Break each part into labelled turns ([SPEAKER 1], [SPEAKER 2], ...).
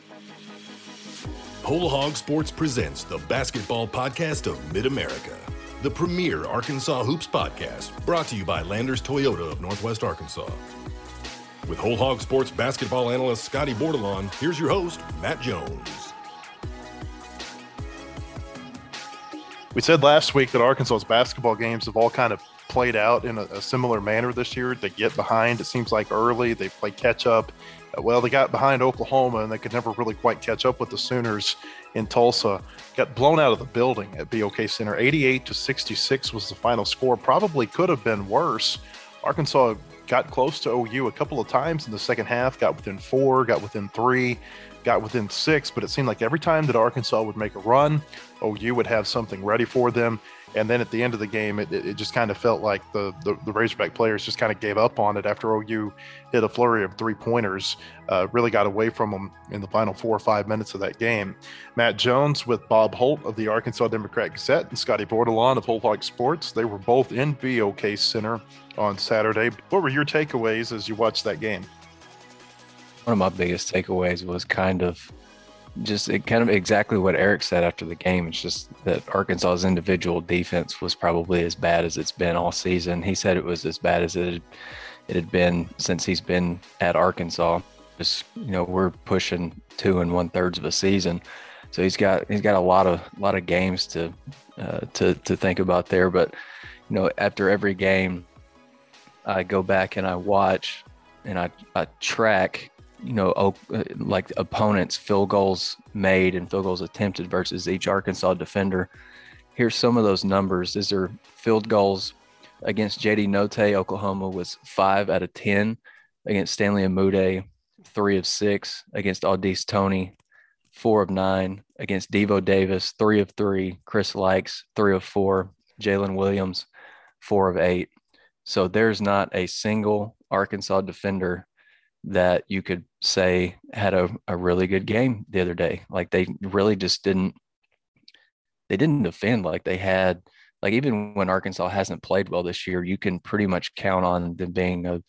[SPEAKER 1] Whole Hog Sports presents the basketball podcast of Mid-America, the premier Arkansas Hoops podcast, brought to you by Landers Toyota of Northwest Arkansas. With Whole Hog Sports basketball analyst Scotty Bordelon, here's your host, Matt Jones.
[SPEAKER 2] We said last week that Arkansas's basketball games have all kind of played out in a similar manner this year. They get behind, it seems like early, they play catch up. Well, they got behind Oklahoma and they could never really quite catch up with the Sooners in Tulsa. Got blown out of the building at BOK Center. 88-66 was the final score. Probably could have been worse. Arkansas got close to OU a couple of times in the second half, got within 4, got within 3, got within 6, but it seemed like every time that Arkansas would make a run, OU would have something ready for them. And then at the end of the game, it just kind of felt like the Razorback players just kind of gave up on it after OU hit a flurry of three-pointers, really got away from them in the final 4 or 5 minutes of that game. Matt Jones with Bob Holt of the Arkansas Democrat-Gazette and Scotty Bordelon of Whole Hog Sports. They were both in BOK Center on Saturday. What were your takeaways as you watched that game?
[SPEAKER 3] One of my biggest takeaways was kind of exactly what Eric said after the game. It's just that Arkansas's individual defense was probably as bad as it's been all season. He said it was as bad as it had been since he's been at Arkansas. Just, we're pushing 2 1/3 of a season, so he's got a lot of games to think about there. But after every game, I go back and I watch and I track. Like opponents' field goals made and field goals attempted versus each Arkansas defender. Here's some of those numbers. These are field goals against J.D. Note. Oklahoma was 5 out of 10. Against Stanley Umude, 3 of 6. Against Au'Diese Toney, 4 of 9. Against Devo Davis, 3 of 3. Chris Lykes, 3 of 4. Jalen Williams, 4 of 8. So there's not a single Arkansas defender that you could say had a really good game the other day. Like they really just didn't defend like they had, like even when Arkansas hasn't played well this year, you can pretty much count on them being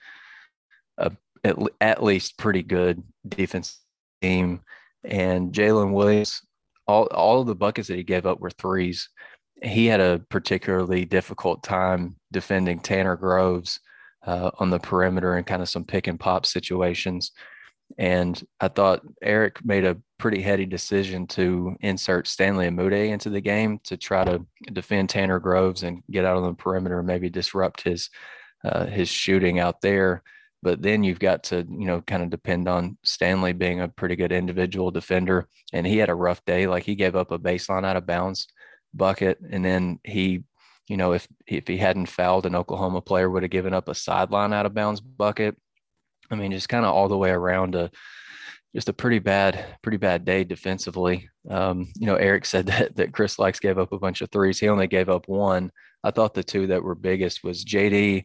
[SPEAKER 3] at least pretty good defense team. And Jalen Williams, all of the buckets that he gave up were threes. He had a particularly difficult time defending Tanner Groves on the perimeter and kind of some pick and pop situations. And I thought Eric made a pretty heady decision to insert Stanley Umude into the game to try to defend Tanner Groves and get out on the perimeter and maybe disrupt his shooting out there. But then you've got to, kind of depend on Stanley being a pretty good individual defender. And he had a rough day. Like he gave up a baseline out of bounds bucket. And then he, if he hadn't fouled, an Oklahoma player would have given up a sideline out of bounds bucket. I mean, just kind of all the way around just a pretty bad day defensively. Eric said that Chris Lykes gave up a bunch of threes. He only gave up 1. I thought the 2 that were biggest was JD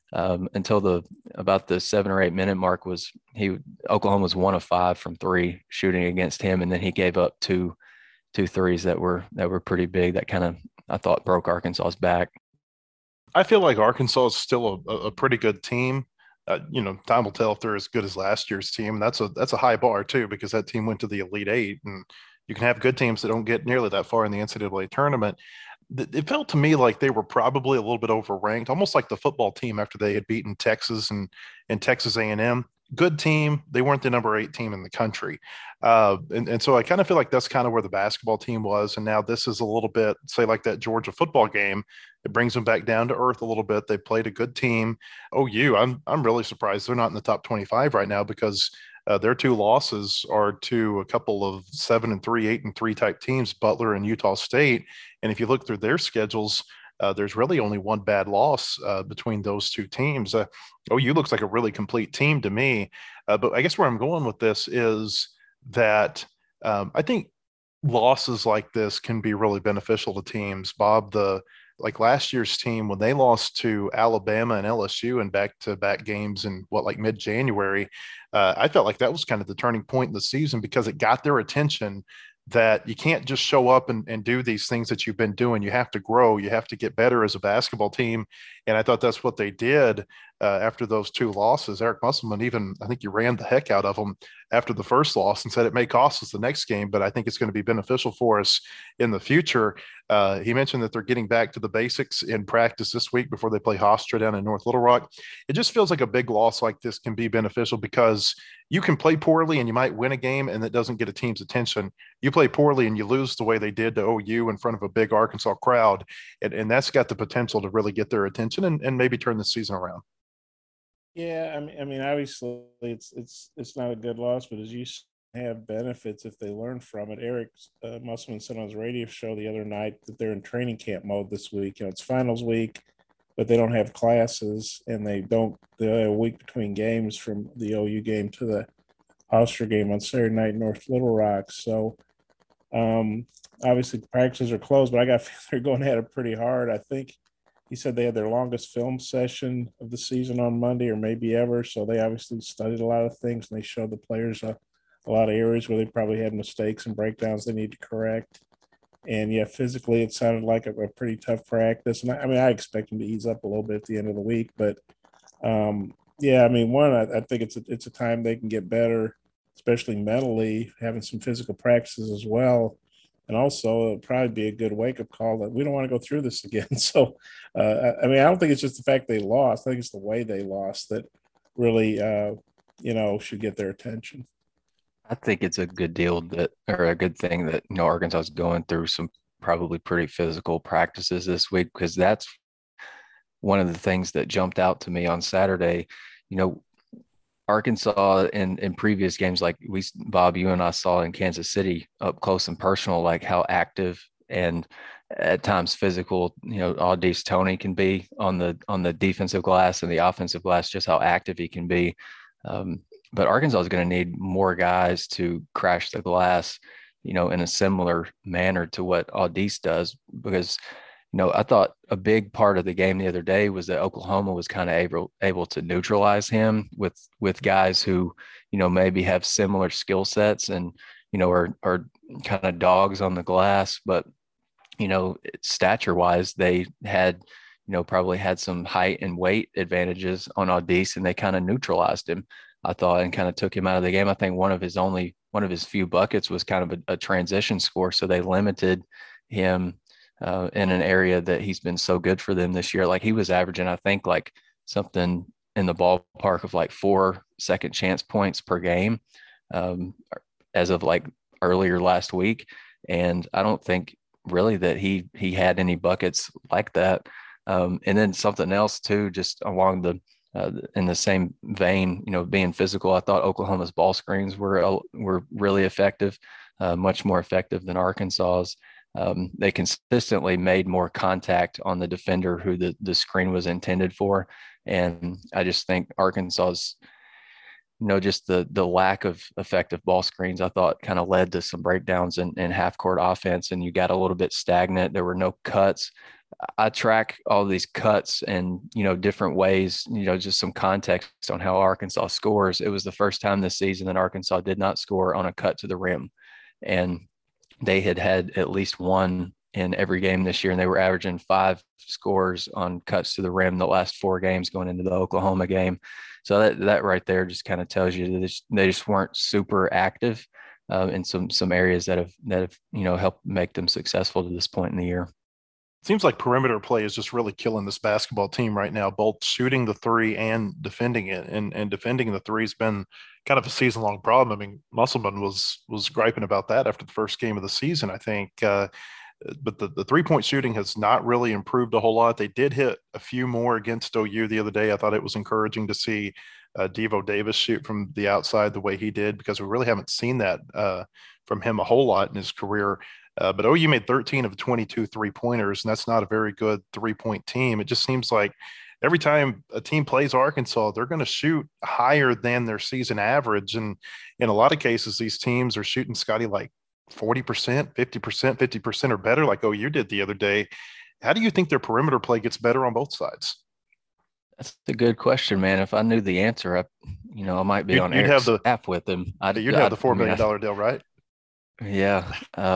[SPEAKER 3] until about the 7 or 8 minute mark Oklahoma was 1 of 5 from 3 shooting against him. And then he gave up two threes that were pretty big. That kind of, I thought, broke Arkansas's back.
[SPEAKER 2] I feel like Arkansas is still a pretty good team. Time will tell if they're as good as last year's team. That's a high bar too, because that team went to the Elite 8, and you can have good teams that don't get nearly that far in the NCAA tournament. It felt to me like they were probably a little bit overranked, almost like the football team after they had beaten Texas and Texas A&M. Good team. They weren't the number 8 team in the country. And so I kind of feel like that's kind of where the basketball team was. And now this is a little bit, say, like that Georgia football game. It brings them back down to earth a little bit. They played a good team. OU, I'm really surprised they're not in the top 25 right now, because their 2 losses are to a couple of 7-3, 8-3 type teams, Butler and Utah State. And if you look through their schedules, there's really only 1 bad loss between those 2 teams. OU looks like a really complete team to me. But I guess where I'm going with this is that I think losses like this can be really beneficial to teams. Bob, like last year's team, when they lost to Alabama and LSU in back-to-back games in mid-January, I felt like that was kind of the turning point in the season, because it got their attention that you can't just show up and do these things that you've been doing. You have to grow. You have to get better as a basketball team. And I thought that's what they did. after those two losses. Eric Musselman even, I think you ran the heck out of him after the first loss and said it may cost us the next game, but I think it's going to be beneficial for us in the future. He mentioned that they're getting back to the basics in practice this week before they play Hofstra down in North Little Rock. It just feels like a big loss like this can be beneficial because you can play poorly and you might win a game and it doesn't get a team's attention. You play poorly and you lose the way they did to OU in front of a big Arkansas crowd. And that's got the potential to really get their attention and maybe turn the season around.
[SPEAKER 4] Yeah, I mean, obviously it's not a good loss, but as you have benefits if they learn from it. Eric Musselman said on his radio show the other night that they're in training camp mode this week. It's finals week, but they don't have classes, and they're a week between games from the OU game to the Hofstra game on Saturday night in North Little Rock. So obviously practices are closed, but I got they're going at it pretty hard. I think he said they had their longest film session of the season on Monday or maybe ever. So they obviously studied a lot of things, and they showed the players a lot of areas where they probably had mistakes and breakdowns they need to correct. And, yeah, physically it sounded like a pretty tough practice. And, I expect them to ease up a little bit at the end of the week. But, yeah, I mean, I think it's a time they can get better, especially mentally, having some physical practices as well. And also it'll probably be a good wake-up call that we don't want to go through this again. So, I don't think it's just the fact they lost. I think it's the way they lost that really, should get their attention.
[SPEAKER 3] I think it's a good a good thing that, Arkansas is going through some probably pretty physical practices this week, because that's one of the things that jumped out to me on Saturday. Arkansas in previous games, like Bob, you and I saw in Kansas City up close and personal, like how active and at times physical, Au'Diese Toney can be on the defensive glass and the offensive glass, just how active he can be. But Arkansas is going to need more guys to crash the glass, in a similar manner to what Au'Diese does, because I thought a big part of the game the other day was that Oklahoma was kind of able to neutralize him with guys who, maybe have similar skill sets and, are kind of dogs on the glass. But, stature wise, they had, probably had some height and weight advantages on Au'Diese, and they kind of neutralized him, I thought, and kind of took him out of the game. I think one of his few buckets was kind of a transition score. So they limited him in an area that he's been so good for them this year. Like he was averaging, I think, like something in the ballpark of like 4 second chance points per game as of like earlier last week. And I don't think really that he had any buckets like that. And then something else too, just along in the same vein, being physical, I thought Oklahoma's ball screens were really effective, much more effective than Arkansas's. They consistently made more contact on the defender who the screen was intended for. And I just think Arkansas's, just the lack of effective ball screens, I thought kind of led to some breakdowns in half court offense, and you got a little bit stagnant. There were no cuts. I track all these cuts and, different ways, just some context on how Arkansas scores. It was the first time this season that Arkansas did not score on a cut to the rim. And they had at least one in every game this year, and they were averaging 5 scores on cuts to the rim the last 4 games going into the Oklahoma game. So that right there just kind of tells you that they just weren't super active in some areas that have helped make them successful to this point in the year.
[SPEAKER 2] Seems like perimeter play is just really killing this basketball team right now, both shooting the three and defending it. And defending the three has been kind of a season-long problem. I mean, Musselman was griping about that after the first game of the season, I think. But the three-point shooting has not really improved a whole lot. They did hit a few more against OU the other day. I thought it was encouraging to see Devo Davis shoot from the outside the way he did, because we really haven't seen that from him a whole lot in his career. But OU made 13 of 22 three-pointers, and that's not a very good three-point team. It just seems like every time a team plays Arkansas, they're going to shoot higher than their season average. And in a lot of cases, these teams are shooting, Scotty, like 40%, 50%, 50% or better, like OU did the other day. How do you think their perimeter play gets better on both sides?
[SPEAKER 3] That's a good question, man. If I knew the answer, I might be on Eric's staff with him.
[SPEAKER 2] You'd have the $4 million deal, right?
[SPEAKER 3] Yeah.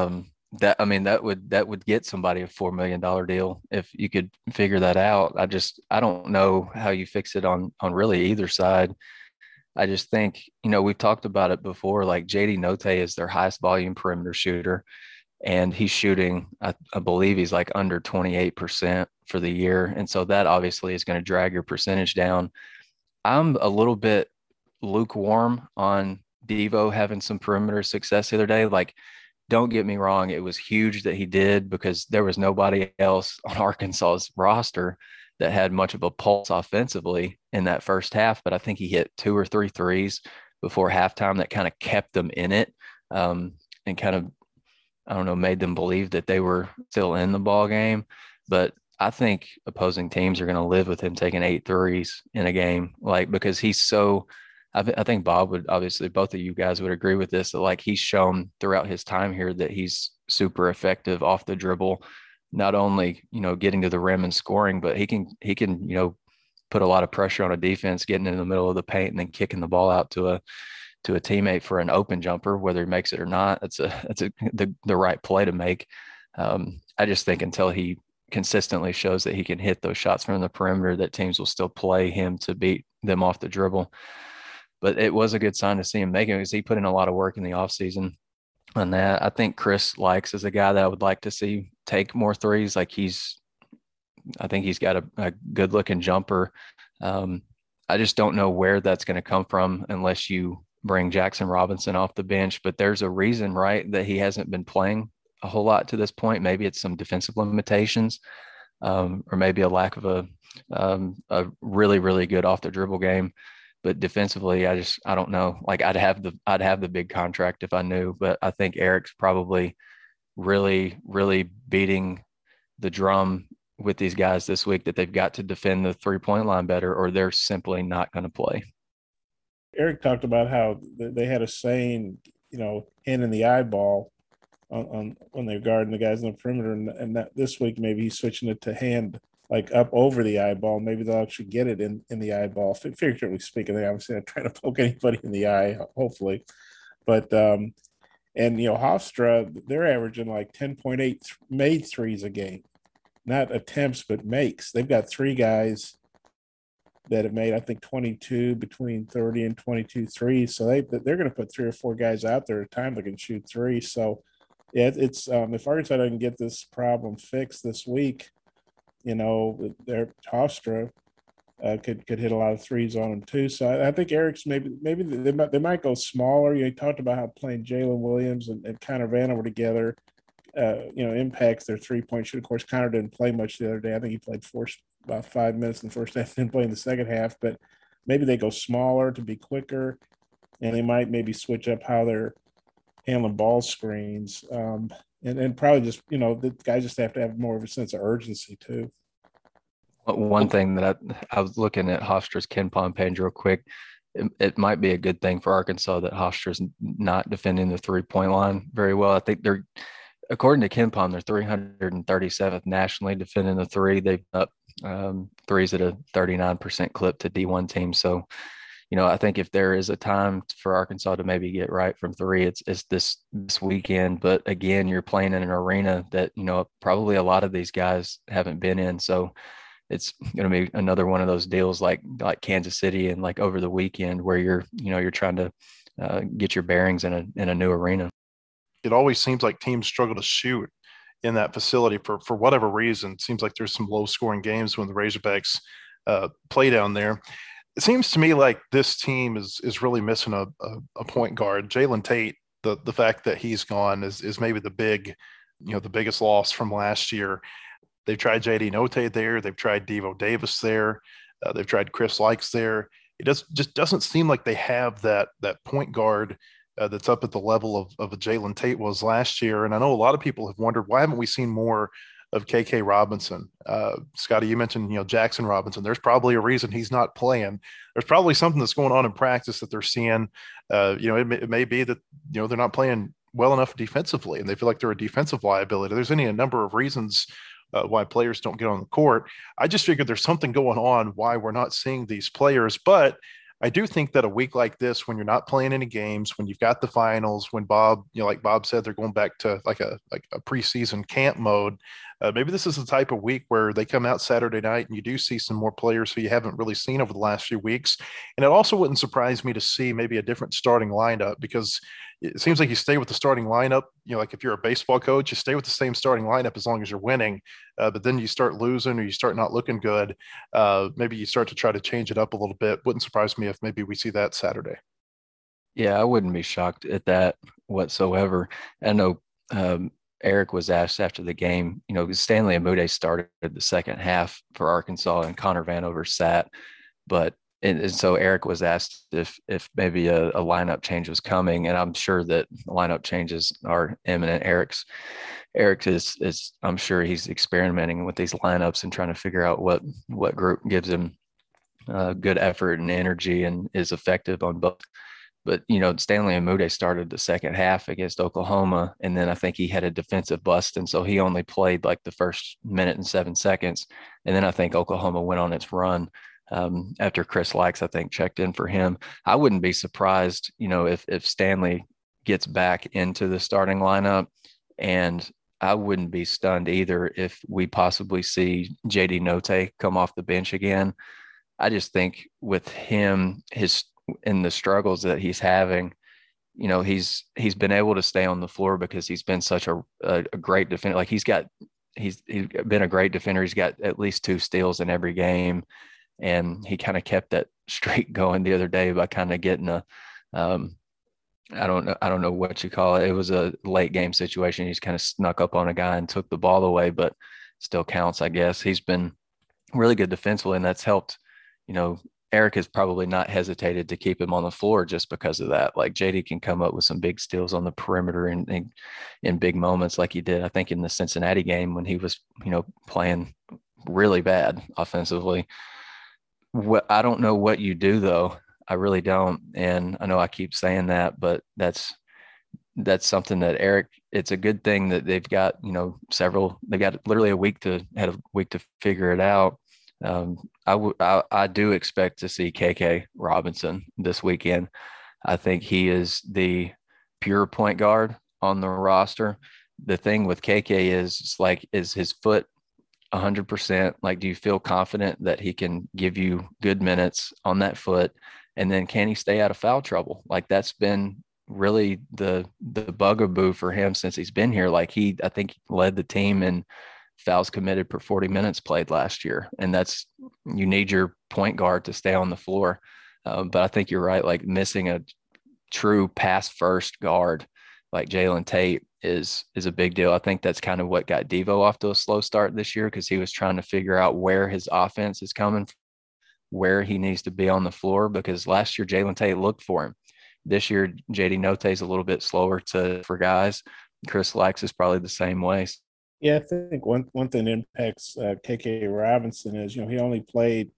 [SPEAKER 3] that would get somebody a $4 million deal if you could figure that out. I don't know how you fix it on really either side. I just think, we've talked about it before, like JD Note is their highest volume perimeter shooter, and he's shooting, I believe he's like under 28% for the year. And so that obviously is going to drag your percentage down. I'm a little bit lukewarm on Devo having some perimeter success the other day. Like, don't get me wrong, it was huge that he did because there was nobody else on Arkansas's roster that had much of a pulse offensively in that first half. But I think he hit 2 or 3 threes before halftime that kind of kept them in it, and kind of, I don't know, made them believe that they were still in the ball game. But I think opposing teams are going to live with him taking 8 threes in a game, like, because he's so. I think Bob would, obviously, both of you guys would agree with this, that like he's shown throughout his time here that he's super effective off the dribble, not only, getting to the rim and scoring, but he can, put a lot of pressure on a defense, getting in the middle of the paint and then kicking the ball out to a teammate for an open jumper, whether he makes it or not. That's the right play to make. I just think until he consistently shows that he can hit those shots from the perimeter, that teams will still play him to beat them off the dribble. But it was a good sign to see him make it because he put in a lot of work in the offseason on that. I think Chris Likes is a guy that I would like to see take more threes. Like I think he's got a good looking jumper. I just don't know where that's going to come from unless you bring Jackson Robinson off the bench. But there's a reason, right, that he hasn't been playing a whole lot to this point. Maybe it's some defensive limitations, or maybe a lack of a really, really good off the dribble game. But defensively, I don't know. Like, I'd have the big contract if I knew, but I think Eric's probably really, really beating the drum with these guys this week that they've got to defend the 3-point line better, or they're simply not going to play.
[SPEAKER 4] Eric talked about how they had a saying, hand in the eyeball on when they're guarding the guys on the perimeter, and that this week maybe he's switching it to hand, like up over the eyeball. Maybe they'll actually get it in the eyeball. Figuratively speaking, they obviously not trying to poke anybody in the eye, hopefully. But and Hofstra, they're averaging like 10.8 made threes a game, not attempts but makes. They've got 3 guys that have made, I think, 22 between 30 and 22 threes. So they're going to put 3 or 4 guys out there at a time that can shoot 3. So yeah, it's if Arkansas doesn't get this problem fixed this week, their Hofstra could hit a lot of threes on them too. So I think Eric's maybe they might go smaller. You talked about how playing Jalen Williams and Connor Vanover together, impacts their 3-point shoot. Of course, Connor didn't play much the other day. I think he played about 5 minutes in the first half, didn't play in the second half. But maybe they go smaller to be quicker, and they might maybe switch up how they're handling ball screens. And probably just, the guys just have to have more of a sense of urgency too.
[SPEAKER 3] One thing that I was looking at Hofstra's KenPom page real quick. It might be a good thing for Arkansas that Hofstra's not defending the 3-point line very well. I think they're, according to KenPom, they're 337th nationally defending the 3. They've up threes at a 39% clip to D1 teams. So, I think if there is a time for Arkansas to maybe get right from 3, it's this weekend. But again, you're playing in an arena that, probably a lot of these guys haven't been in. So it's going to be another one of those deals like Kansas City and like over the weekend where you're trying to get your bearings in a new arena.
[SPEAKER 2] It always seems like teams struggle to shoot in that facility for whatever reason. It seems like there's some low scoring games when the Razorbacks play down there. It seems to me like this team is really missing a point guard. Jalen Tate, the fact that he's gone is maybe the biggest loss from last year. They've tried JD Note there. They've tried Devo Davis there. They've tried Chris Likes there. It just doesn't seem like they have that point guard that's up at the level of a Jalen Tate was last year. And I know a lot of people have wondered, why haven't we seen more of KK Robinson? Scotty, you mentioned, Jackson Robinson. There's probably a reason he's not playing. There's probably something that's going on in practice that they're seeing. It may be that, they're not playing well enough defensively and they feel like they're a defensive liability. There's a number of reasons why players don't get on the court. I just figured there's something going on why we're not seeing these players, but I do think that a week like this, when you're not playing any games, when you've got the finals, when Bob, like Bob said, they're going back to like a preseason camp mode. Maybe this is the type of week where they come out Saturday night and you do see some more players who you haven't really seen over the last few weeks. And it also wouldn't surprise me to see maybe a different starting lineup, because it seems like you stay with the starting lineup. Like if you're a baseball coach, you stay with the same starting lineup as long as you're winning. But then you start losing or you start not looking good. Maybe you start to try to change it up a little bit. Wouldn't surprise me if maybe we see that Saturday.
[SPEAKER 3] Yeah, I wouldn't be shocked at that whatsoever. I know Eric was asked after the game, Stanley Umude started the second half for Arkansas and Connor Vanover sat, but and so Eric was asked if maybe a lineup change was coming, and I'm sure that lineup changes are imminent. Eric is I'm sure he's experimenting with these lineups and trying to figure out what group gives him good effort and energy and is effective on both. But, Stanley Umude started the second half against Oklahoma, and then I think he had a defensive bust. And so he only played like the first minute and 7 seconds. And then I think Oklahoma went on its run after Chris Lax, I think, checked in for him. I wouldn't be surprised, if Stanley gets back into the starting lineup, and I wouldn't be stunned either if we possibly see JD Notae come off the bench again. I just think with him, in the struggles that he's having, he's been able to stay on the floor because he's been such a great defender. Like he's been a great defender. He's got at least 2 steals in every game, and he kind of kept that streak going the other day by kind of getting I don't know what you call it. It was a late game situation. He's kind of snuck up on a guy and took the ball away, but still counts, I guess. He's been really good defensively, and that's helped. Eric has probably not hesitated to keep him on the floor just because of that. Like JD can come up with some big steals on the perimeter and in big moments like he did, I think, in the Cincinnati game when he was, playing really bad offensively. I don't know what you do though. I really don't. And I know I keep saying that, but that's something that Eric, it's a good thing that they've got, they've got literally had a week to figure it out. I do expect to see KK Robinson this weekend. I think he is the pure point guard on the roster. The thing with KK is his foot 100%? Like, do you feel confident that he can give you good minutes on that foot? And then can he stay out of foul trouble? Like, that's been really the bugaboo for him since he's been here. Like I think he led the team in fouls committed per 40 minutes played last year. And you need your point guard to stay on the floor. But I think you're right. Like, missing a true pass first guard like Jalen Tate is a big deal. I think that's kind of what got Devo off to a slow start this year, because he was trying to figure out where his offense is coming from, where he needs to be on the floor, because last year Jalen Tate looked for him. This year, JD Notae is a little bit slower for guys. Chris Lax is probably the same way.
[SPEAKER 4] Yeah, I think one thing that impacts KK Robinson is, he only played,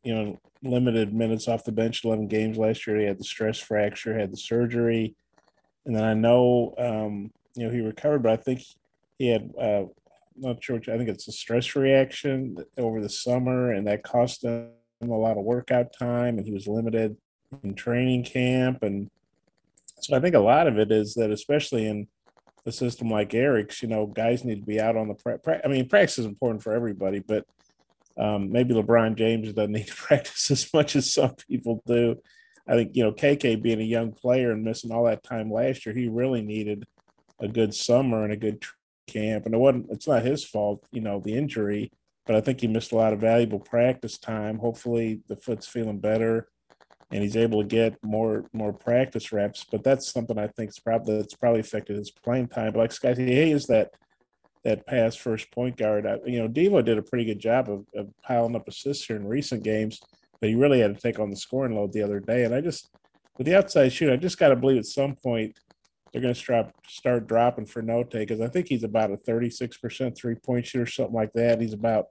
[SPEAKER 4] limited minutes off the bench, 11 games last year. He had the stress fracture, had the surgery. And then I know, he recovered, but I think he had, not sure, I think it's a stress reaction over the summer, and that cost him a lot of workout time, and he was limited in training camp. And so I think a lot of it is that, especially in a system like Eric's, guys need to be out on the practice is important for everybody, but maybe LeBron James doesn't need to practice as much as some people do. I think, KK being a young player and missing all that time last year, he really needed a good summer and a good camp. And it's not his fault, the injury, but I think he missed a lot of valuable practice time. Hopefully the foot's feeling better and he's able to get more practice reps. But that's something I think that's probably affected his playing time. But like Scott, he is that pass first point guard. Devo did a pretty good job of piling up assists here in recent games, but he really had to take on the scoring load the other day. And with the outside shoot, I just got to believe at some point they're going to start dropping for Notae, because I think he's about a 36% 3-point shooter, something like that. He's about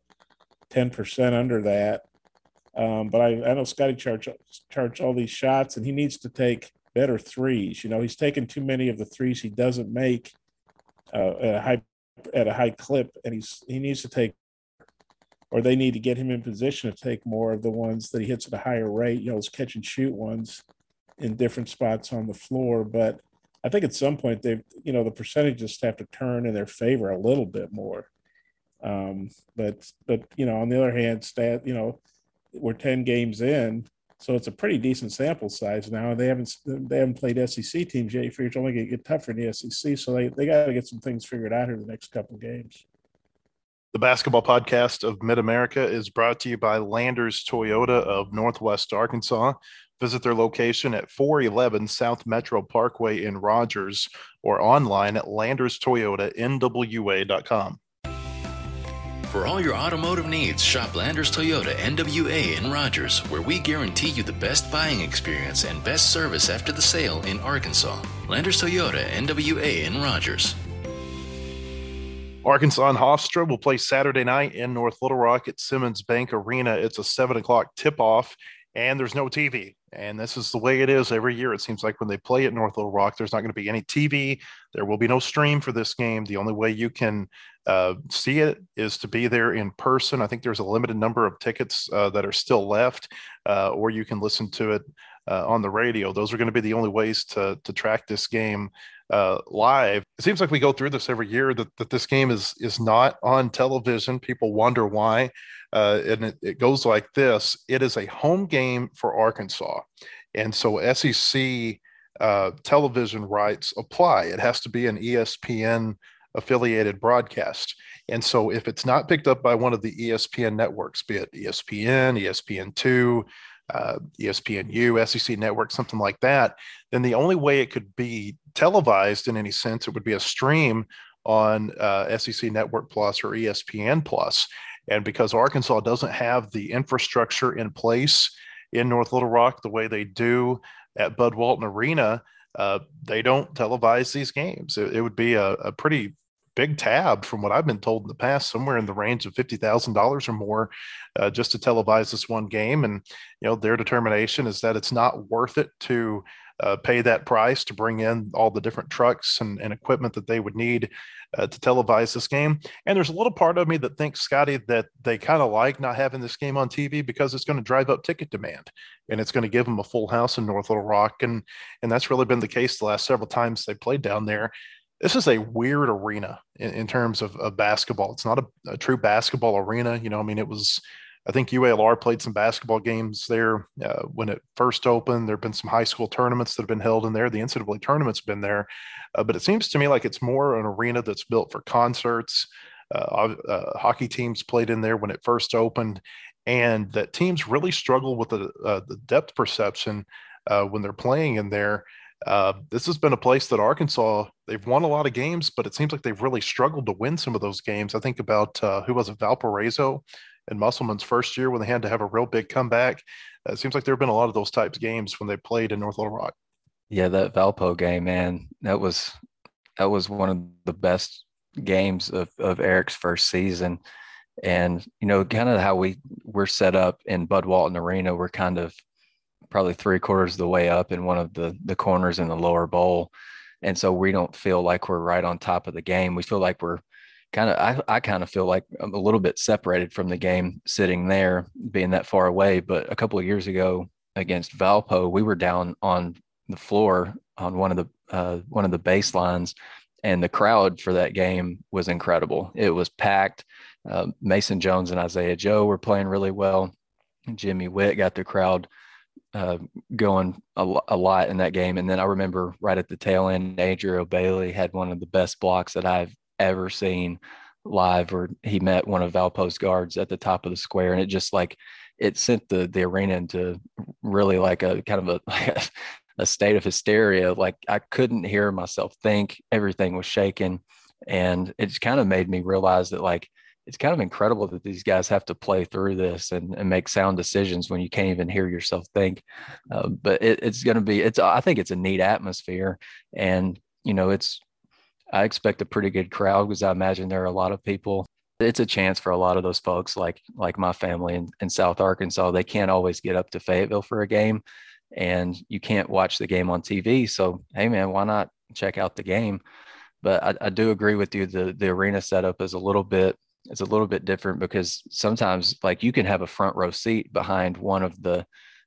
[SPEAKER 4] 10% under that. But I know Scotty charged all these shots, and he needs to take better threes. He's taken too many of the threes he doesn't make at a high clip, and he needs to take. or they need to get him in position to take more of the ones that he hits at a higher rate, those catch and shoot ones in different spots on the floor. But I think at some point the percentages have to turn in their favor a little bit more. But on the other hand, we're 10 games in, so it's a pretty decent sample size now. They haven't played SEC teams yet. It's only going to get tougher in the SEC, so they got to get some things figured out here in the next couple of games.
[SPEAKER 2] The basketball podcast of Mid-America is brought to you by Landers Toyota of Northwest Arkansas. Visit their location at 411 South Metro Parkway in Rogers or online at landerstoyotanwa.com.
[SPEAKER 5] For all your automotive needs, shop Landers Toyota NWA in Rogers, where we guarantee you the best buying experience and best service after the sale in Arkansas. Landers Toyota NWA in Rogers.
[SPEAKER 2] Arkansas and Hofstra will play Saturday night in North Little Rock at Simmons Bank Arena. It's a 7 o'clock tip-off, and there's no TV. And this is the way it is every year. It seems like when they play at North Little Rock, there's not going to be any TV. There will be no stream for this game. The only way you can see it is to be there in person. I think there's a limited number of tickets that are still left, or you can listen to it on the radio. Those are going to be the only ways to track this game live. It seems like we go through this every year that this game is not on television. People wonder why. And it goes like this. It is a home game for Arkansas. And so SEC television rights apply. It has to be an ESPN affiliated broadcast. And so if it's not picked up by one of the ESPN networks, be it ESPN, ESPN2, ESPNU, SEC Network, something like that, then the only way it could be televised in any sense, it would be a stream on SEC Network Plus or ESPN Plus. And because Arkansas doesn't have the infrastructure in place in North Little Rock the way they do at Bud Walton Arena, they don't televise these games. It would be a pretty big tab, from what I've been told in the past, somewhere in the range of $50,000 or more just to televise this one game. And, their determination is that it's not worth it to pay that price to bring in all the different trucks and equipment that they would need to televise this game. And there's a little part of me that thinks, Scotty, that they kind of like not having this game on TV because it's going to drive up ticket demand and it's going to give them a full house in North Little Rock. And that's really been the case the last several times they played down there. This is a weird arena in terms of basketball. It's not a true basketball arena. I think UALR played some basketball games there when it first opened. There have been some high school tournaments that have been held in there. The NCAA tournament's been there. But it seems to me like it's more an arena that's built for concerts. Hockey teams played in there when it first opened, and that teams really struggle with the depth perception when they're playing in there. This has been a place that Arkansas, they've won a lot of games, but it seems like they've really struggled to win some of those games. I think about who was it, Valparaiso in Musselman's first year when they had to have a real big comeback. It seems like there have been a lot of those types of games when they played in North Little Rock.
[SPEAKER 3] Yeah, that Valpo game, man, that was one of the best games of Eric's first season. And, kind of how we're set up in Bud Walton Arena, we're kind of probably 3/4 of the way up in one of the corners in the lower bowl. And so we don't feel like we're right on top of the game. We feel like we're I kind of feel like I'm a little bit separated from the game sitting there, being that far away. But a couple of years ago against Valpo, we were down on the floor on one of the baselines, and the crowd for that game was incredible. It was packed. Mason Jones and Isaiah Joe were playing really well. Jimmy Witt got the crowd going a lot in that game. And then I remember right at the tail end, Adriel Bailey had one of the best blocks that I've ever seen live, where he met one of Valpo's guards at the top of the square. And it just it sent the arena into really like a kind of a state of hysteria. Like I couldn't hear myself think. Everything was shaking. And it just kind of made me realize that it's kind of incredible that these guys have to play through this and make sound decisions when you can't even hear yourself think. But it's going to be, I think it's a neat atmosphere. And, I expect a pretty good crowd because I imagine there are a lot of people. It's a chance for a lot of those folks like my family in South Arkansas. They can't always get up to Fayetteville for a game, and you can't watch the game on TV. So, hey, man, why not check out the game? But I do agree with you. The arena setup is a little bit it's a little bit different because sometimes like you can have a front row seat behind one of the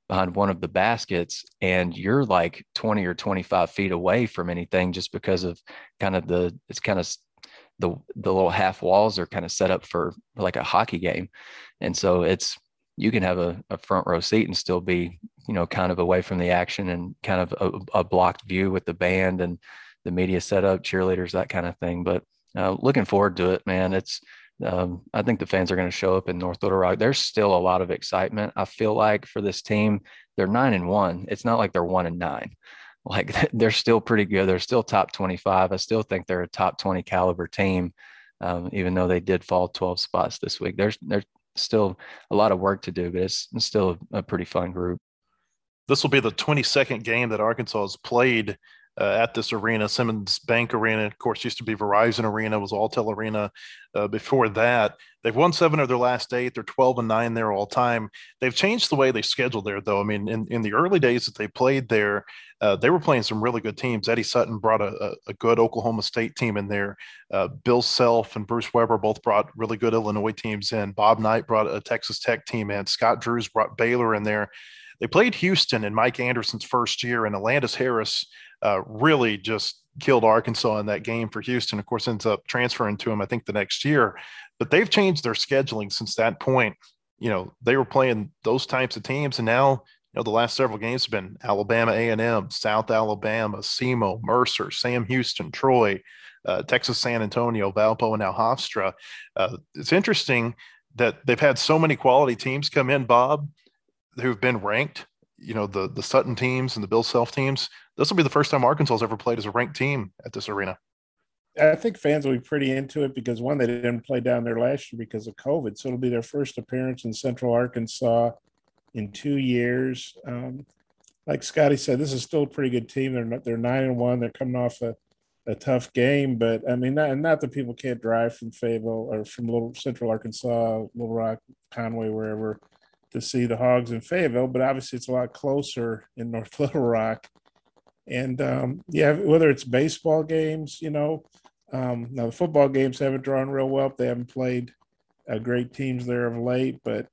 [SPEAKER 3] baskets and you're like 20 or 25 feet away from anything just because of it's kind of the little half walls are kind of set up for like a hockey game. And so you can have a front row seat and still be, kind of away from the action and kind of a blocked view with the band and the media setup, cheerleaders, that kind of thing. But looking forward to it, man. I think the fans are going to show up in North Little Rock. There's still a lot of excitement. I feel like for this team, they're 9-1. It's not like they're 1-9. Like they're still pretty good. They're still top 25. I still think they're a top 20 caliber team, even though they did fall 12 spots this week. There's still a lot of work to do, but it's still a pretty fun group.
[SPEAKER 2] This will be the 22nd game that Arkansas has played at this arena. Simmons Bank Arena, of course, used to be Verizon Arena, was Alltel Arena before that. They've won 7 of their last 8. They're 12-9 there all time. They've changed the way they schedule there, though. I mean, in the early days that they played there, they were playing some really good teams. Eddie Sutton brought a good Oklahoma State team in there. Bill Self and Bruce Weber both brought really good Illinois teams in. Bob Knight brought a Texas Tech team in. Scott Drews brought Baylor in there. They played Houston in Mike Anderson's first year, and Alandis Harris really just killed Arkansas in that game for Houston. Of course, ends up transferring to him, I think, the next year. But they've changed their scheduling since that point. They were playing those types of teams, and now, the last several games have been Alabama A&M, South Alabama, SEMO, Mercer, Sam Houston, Troy, Texas San Antonio, Valpo, and now Hofstra. It's interesting that they've had so many quality teams come in, Bob, who've been ranked, the Sutton teams and the Bill Self teams. This will be the first time Arkansas has ever played as a ranked team at this arena.
[SPEAKER 4] I think fans will be pretty into it because, one, they didn't play down there last year because of COVID. So it'll be their first appearance in Central Arkansas in 2 years. Like Scotty said, this is still a pretty good team. They're 9-1. They're coming off a tough game, but I mean, not that people can't drive from Fayetteville or from Little Central Arkansas, Little Rock, Conway, wherever, to see the Hogs in Fayetteville, but obviously it's a lot closer in North Little Rock. And whether it's baseball games, now the football games haven't drawn real well. They haven't played great teams there of late, but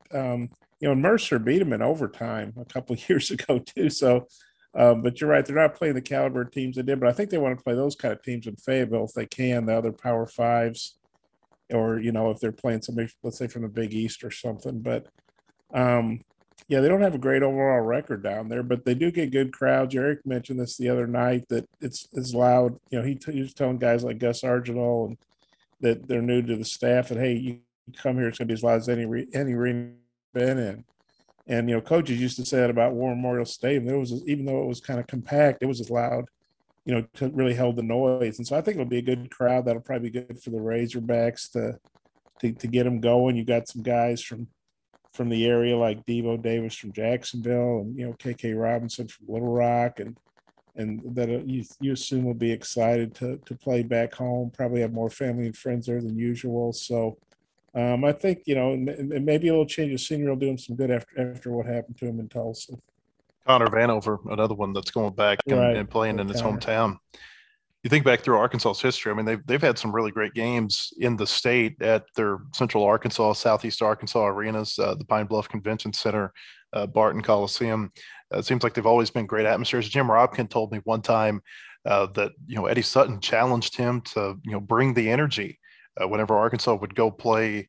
[SPEAKER 4] Mercer beat them in overtime a couple of years ago too. So, but you're right, they're not playing the caliber teams they did, but I think they want to play those kind of teams in Fayetteville if they can, the other Power Fives, or if they're playing somebody, let's say from the Big East or something, but. They don't have a great overall record down there, but they do get good crowds. Eric mentioned this the other night that it's loud. He was telling guys like Gus Argenal and that they're new to the staff and, hey, you come here, it's going to be as loud as any arena been in. And, coaches used to say that about War Memorial Stadium. Even though it was kind of compact, it was as loud, to really held the noise. And so I think it'll be a good crowd. That'll probably be good for the Razorbacks to get them going. You got some guys from the area like Devo Davis from Jacksonville and, KK Robinson from Little Rock and that you assume will be excited to play back home, probably have more family and friends there than usual. So I think, maybe a little change of scenery will do him some good after what happened to him in Tulsa.
[SPEAKER 2] Connor Vanover, another one that's going back and playing in his hometown. You think back through Arkansas's history, I mean, they've had some really great games in the state at their Central Arkansas, Southeast Arkansas arenas, the Pine Bluff Convention Center, Barton Coliseum. It seems like they've always been great atmospheres. Jim Robkin told me one time that, Eddie Sutton challenged him to, bring the energy whenever Arkansas would go play.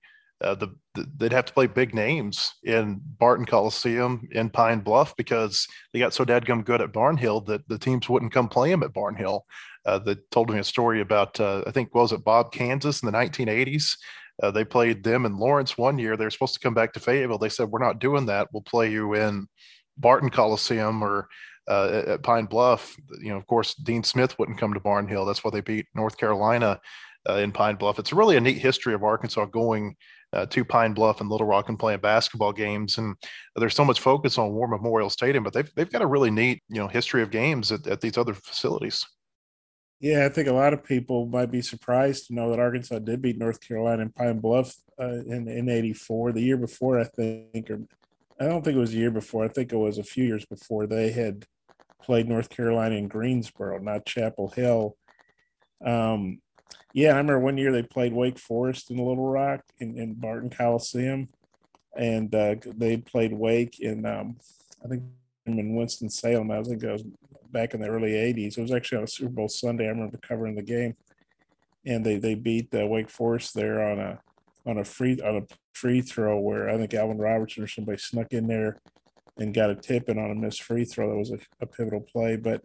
[SPEAKER 2] They'd have to play big names in Barton Coliseum in Pine Bluff because they got so dadgum good at Barnhill that the teams wouldn't come play them at Barnhill. They told me a story about, I think, was it Bob, Kansas in the 1980s? They played them in Lawrence one year. They're supposed to come back to Fayetteville. They said, we're not doing that. We'll play you in Barton Coliseum or at Pine Bluff. Of course, Dean Smith wouldn't come to Barnhill. That's why they beat North Carolina in Pine Bluff. It's really a neat history of Arkansas going to Pine Bluff and Little Rock and playing basketball games. And there's so much focus on War Memorial Stadium, but they've got a really neat, history of games at these other facilities.
[SPEAKER 4] Yeah, I think a lot of people might be surprised to know that Arkansas did beat North Carolina in Pine Bluff in '84. The year before, I think, or I don't think it was a year before. I think it was a few years before. They had played North Carolina in Greensboro, not Chapel Hill. Yeah, I remember one year they played Wake Forest in Little Rock in Barton Coliseum, and they played Wake in I think in Winston-Salem. I think it was back in the early '80s. It was actually on a Super Bowl Sunday. I remember covering the game, and they beat Wake Forest there on a free throw where I think Alvin Robertson or somebody snuck in there and got a tip in on a missed free throw. That was a pivotal play, but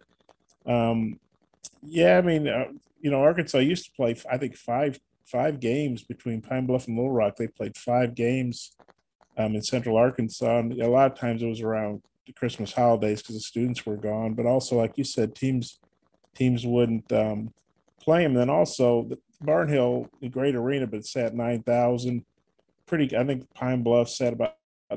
[SPEAKER 4] yeah, I mean, Arkansas used to play, I think, five games between Pine Bluff and Little Rock. They played 5 games in Central Arkansas, and a lot of times it was around the Christmas holidays because the students were gone. But also, like you said, teams wouldn't play them. Then also, the Barnhill, a great arena, but it sat 9,000. I think Pine Bluff sat about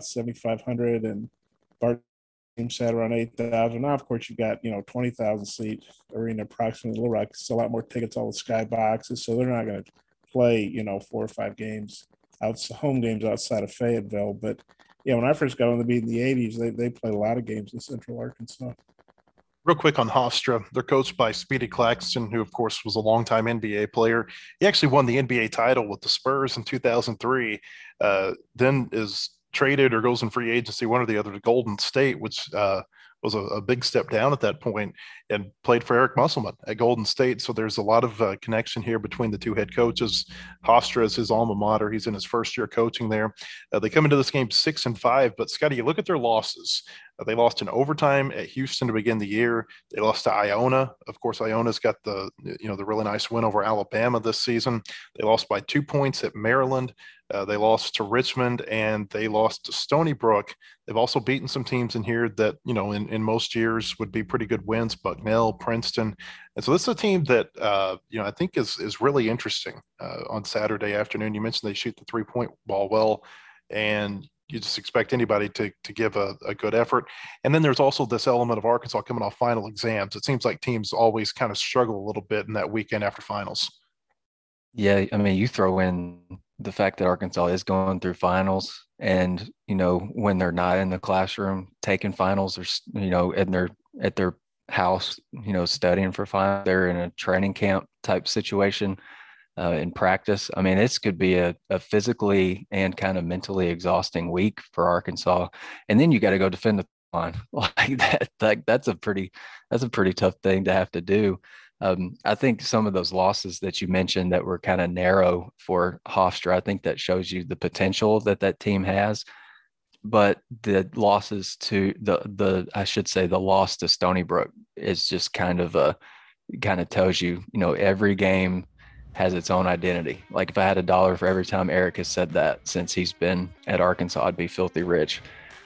[SPEAKER 4] 7,500, and Barton sat around 8,000. Now, of course, you've got 20,000 seat arena approximately. Little Rock, it's a lot more tickets, all the sky boxes, so they're not going to play 4 or 5 games home games outside of Fayetteville. But yeah, when I first got on the beat in the '80s, they played a lot of games in Central Arkansas.
[SPEAKER 2] Real quick on Hofstra, they're coached by Speedy Claxton, who of course was a longtime NBA player. He actually won the NBA title with the Spurs in 2003. Then is traded or goes in free agency, one or the other, to Golden State, which was a big step down at that point, and played for Eric Musselman at Golden State. So there's a lot of connection here between the two head coaches. Hofstra is his alma mater. He's in his first year coaching there. They come into this game 6-5, but Scotty, you look at their losses. They lost in overtime at Houston to begin the year. They lost to Iona. Of course, Iona's got the really nice win over Alabama this season. They lost by 2 points at Maryland. They lost to Richmond, and they lost to Stony Brook. They've also beaten some teams in here that, in most years would be pretty good wins, Bucknell, Princeton. And so this is a team that, I think is really interesting on Saturday afternoon. You mentioned they shoot the 3-point ball well, and you just expect anybody to give a good effort. And then there's also this element of Arkansas coming off final exams. It seems like teams always kind of struggle a little bit in that weekend after finals.
[SPEAKER 3] Yeah, I mean, you throw in the fact that Arkansas is going through finals, and when they're not in the classroom taking finals, or and they're at their house, studying for finals, they're in a training camp type situation in practice. I mean, this could be a physically and kind of mentally exhausting week for Arkansas, and then you got to go defend the line like that. That's a pretty tough thing to have to do. I think some of those losses that you mentioned that were kind of narrow for Hofstra, I think that shows you the potential that team has. But the losses to the loss to Stony Brook is just kind of tells you, every game has its own identity. Like if I had $1 for every time Eric has said that since he's been at Arkansas, I'd be filthy rich.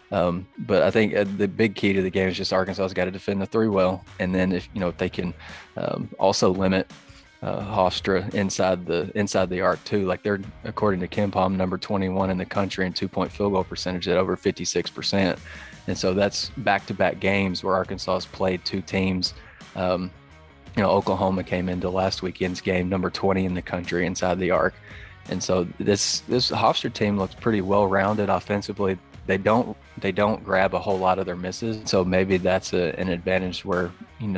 [SPEAKER 3] But I think the big key to the game is just Arkansas's got to defend the 3 well, and then if they can also limit Hofstra inside the arc too. Like they're, according to KenPom, number 21 in the country in 2-point field goal percentage at over 56%, and so that's back-to-back games where Arkansas has played 2 teams. Oklahoma came into last weekend's game number 20 in the country inside the arc, and so this Hofstra team looks pretty well-rounded offensively. They don't grab a whole lot of their misses, so maybe that's an advantage where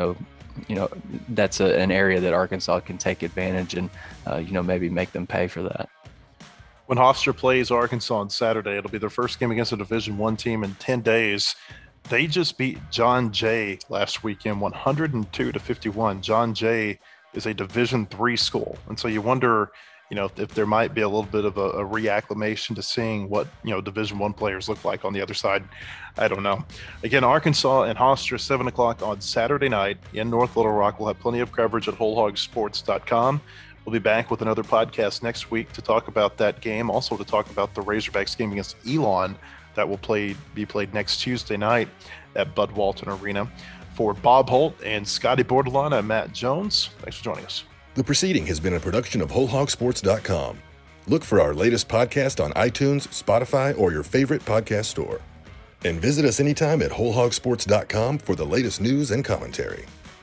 [SPEAKER 3] that's an area that Arkansas can take advantage and maybe make them pay for that.
[SPEAKER 2] When Hofstra plays Arkansas on Saturday, it'll be their first game against a Division I team in 10 days. They just beat John Jay last weekend, 102-51. John Jay is a Division III school, and so you wonder, if there might be a little bit of a reacclimation to seeing what, Division I players look like on the other side. I don't know. Again, Arkansas and Hofstra, 7 o'clock on Saturday night in North Little Rock. We'll have plenty of coverage at WholeHogSports.com. We'll be back with another podcast next week to talk about that game, also to talk about the Razorbacks game against Elon that will be played next Tuesday night at Bud Walton Arena. For Bob Holt and Scotty Bordelon, I'm Matt Jones. Thanks for joining us.
[SPEAKER 1] The proceeding has been a production of WholeHogSports.com. Look for our latest podcast on iTunes, Spotify, or your favorite podcast store. And visit us anytime at WholeHogSports.com for the latest news and commentary.